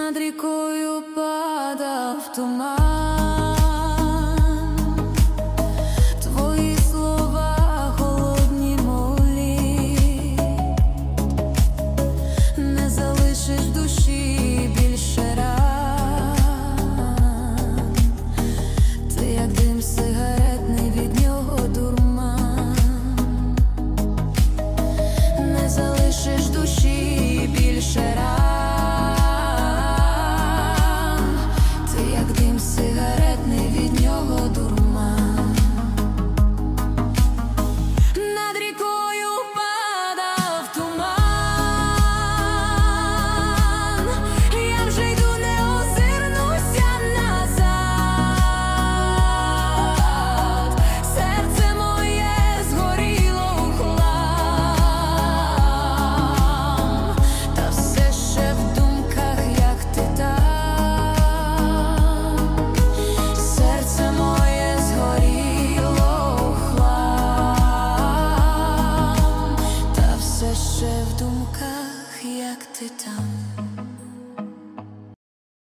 Над рікою падав туман, твої слова холодні, мов лід. Не залишиш душі більше ран. Ти як дим сигаретний, від нього дурман. Не залишиш душі більше ран. Сигаретний, від нього дурман. Над рікою падав туман, я вже йду, не озирнуся назад. Серце моє згоріло у хлам, та все ще в думках, як ти там. Ще в думках, як ти там.